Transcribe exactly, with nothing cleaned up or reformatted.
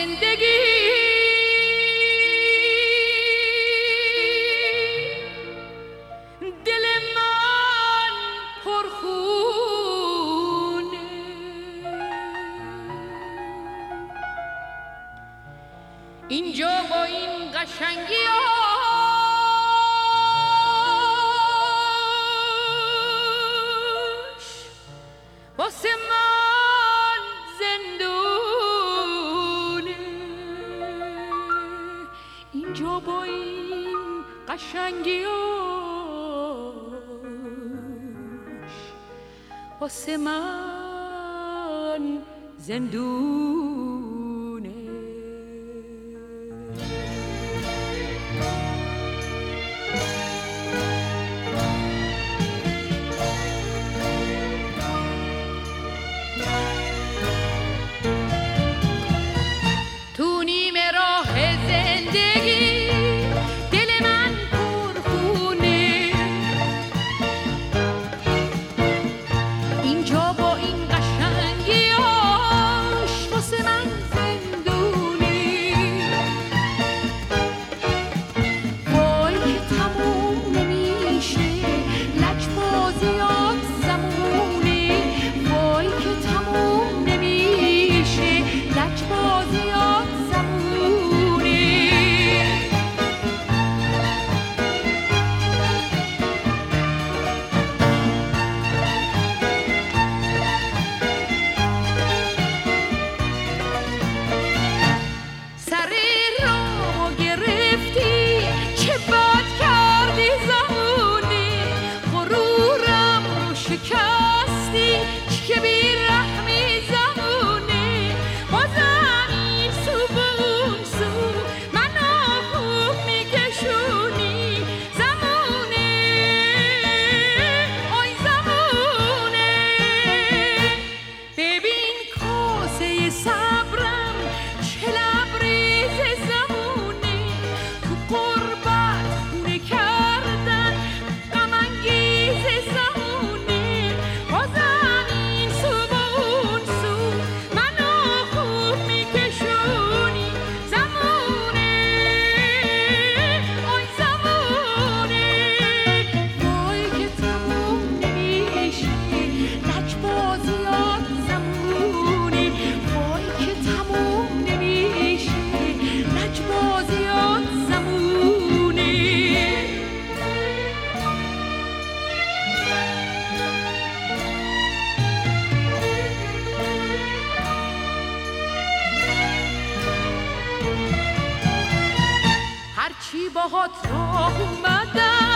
زندگی دل من پرخونه، اینجا با این قشنگی هاش واسه من زندونه، اینجا با این قشنگی هاش واسه من زندونه. تو نیمه راه زندگی دل من پرخونه، اینجا با این قشنگیاش واسه من زندونه. وای که تموم نمیشه لجبازیات زمونه، وای که تموم نمیشه لجبازیات زمونه. سر رامو گرفتی چه بد کردی زمونه، غرورم رو شکستی چه بیرحمی زمونه. بازم این سو به اون سو منو خوب میکشونی زمونه، آی زمونه. ببین کاسه صبرم چه لبریز زمونه، تو قربت خونه کردن غم انگیز زمونه. بازم این سو با اون سو منو خوب میکشونی زمونه، آی زمونه. وای که تموم نمیشه لجبازیات زمونه، وای که تموم نمیشه لجبازیات زمونه. هرچی باهات راه اومدم